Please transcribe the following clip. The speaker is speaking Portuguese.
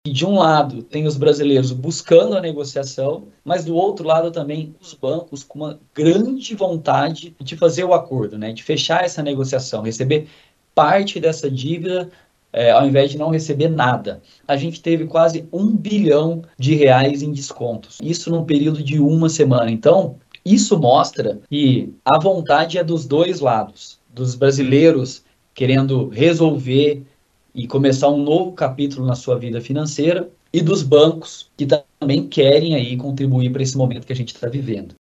E de um lado tem os brasileiros buscando a negociação, mas do outro lado também os bancos com uma grande vontade de fazer o acordo, né? De fechar essa negociação, receber parte dessa dívida, ao invés de não receber nada. A gente teve quase R$ 1 bilhão em descontos. Isso num período de uma semana. Então, isso mostra que a vontade é dos dois lados, dos brasileiros querendo resolver e começar um novo capítulo na sua vida financeira, e dos bancos que também querem aí contribuir para esse momento que a gente está vivendo.